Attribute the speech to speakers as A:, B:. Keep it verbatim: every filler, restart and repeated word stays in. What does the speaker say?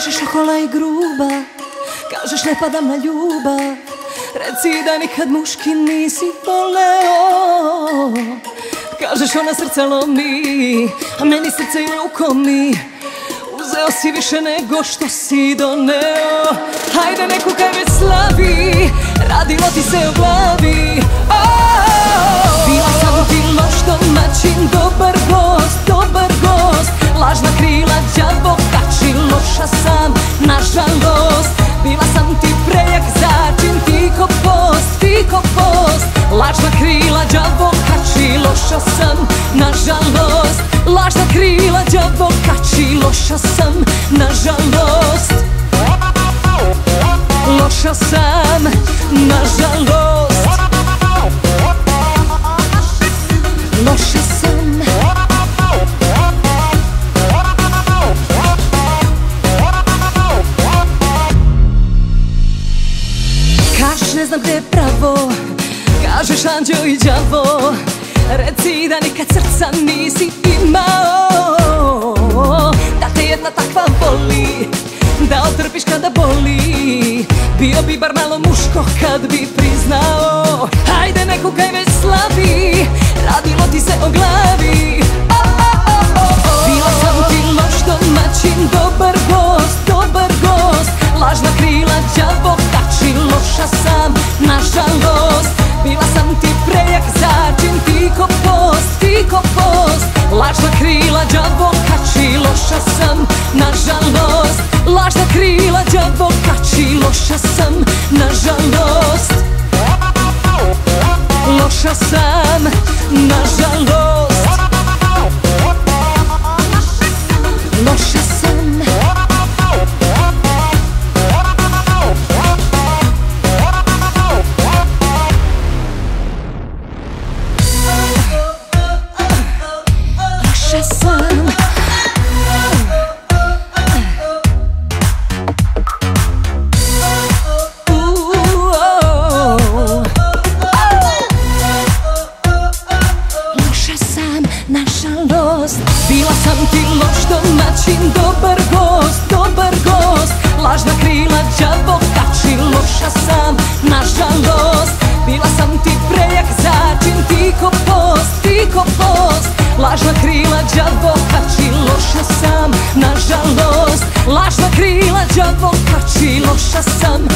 A: Kažeš ohola i gruba, kažeš ne padam na ljubav. Reci da nikad muški nisi voleo. Kažeš ona srce lomi, a meni srce i lukomi. Uzeo si više nego što si doneo. Hajde ne kukaj već slavi, radilo ti se o glavi. Bila sam ti loš domaćin, dobar gost, dobar gost. Lažna krila đavo kači, loša sam, nažalost. Bila sam ti prejak začin, ti ko post, ti ko post. Lažna krila đavo kači, loša sam, nažalost. Lažna krila đavo kači, loša sam, nažalost. Loša sam, nažalost. Loša sam. Kažeš ne znam gde je pravo, kažeš anđeo i đavo. Reci da nikad srca nisi imao, da te jedna takva voli, da otrpiš kada boli. Bio bi bar malo muško kad bi priznao. Hajde ne kukaj već slavi, radilo ti se o glavi. Bila sam ti loš domaćin, dobar gost, dobar gost. Lažna krila đavo kači, loša sam, nažalost. Bila sam ti prejak začin, ti ko post, ti ko post. Lažna krila đavo kači, loša sam, nažalost. Lažna krila đavo kači, loša sam, nažalost. Loša sam, nažalost. Loša sam. Loša sam. Nažalost, bila sam ti loš domaćin, dobar gost, dobar gost. Lažna krila đavo kači, loša sam, nažalost. Bila sam ti prejak začin, ti ko post, ti ko post. Lažna krila đavo kači, loša sam, nažalost. Lažna krila đavo kači, loša sam,